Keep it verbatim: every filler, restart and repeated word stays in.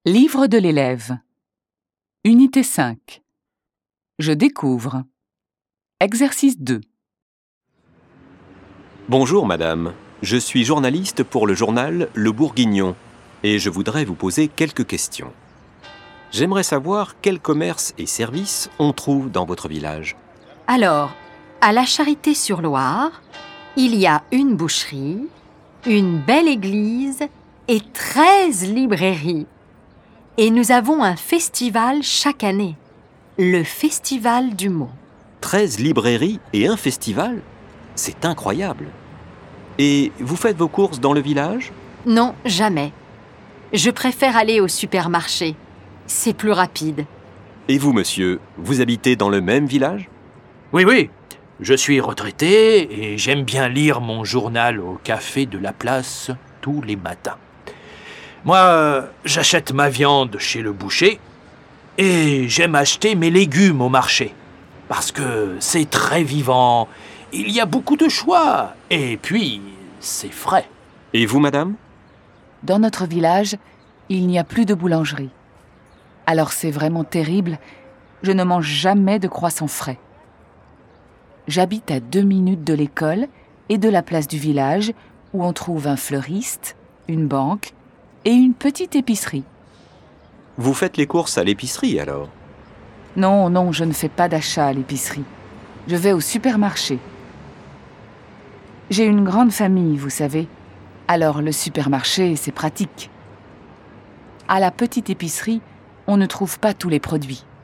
Livre de l'élève. Unité cinq. Je découvre. Exercice deux. Bonjour madame, je suis journaliste pour le journal Le Bourguignon et je voudrais vous poser quelques questions. J'aimerais savoir quels commerces et services on trouve dans votre village. Alors, à la Charité-sur-Loire, il y a une boucherie, une belle église et treize librairies. Et nous avons un festival chaque année, le Festival du mot. treize librairies et un festival? C'est incroyable. Et vous faites vos courses dans le village? Non, jamais. Je préfère aller au supermarché. C'est plus rapide. Et vous, monsieur, vous habitez dans le même village? Oui, oui. Je suis retraité et j'aime bien lire mon journal au café de la place tous les matins. Moi, euh, j'achète ma viande chez le boucher et j'aime acheter mes légumes au marché parce que c'est très vivant, il y a beaucoup de choix et puis c'est frais. Et vous, madame? Dans notre village, il n'y a plus de boulangerie. Alors c'est vraiment terrible, je ne mange jamais de croissants frais. J'habite à deux minutes de l'école et de la place du village où on trouve un fleuriste, une banque et une petite épicerie. Vous faites les courses à l'épicerie alors? Non, non, je ne fais pas d'achat à l'épicerie. Je vais au supermarché. J'ai une grande famille, vous savez. Alors le supermarché, c'est pratique. À la petite épicerie, on ne trouve pas tous les produits.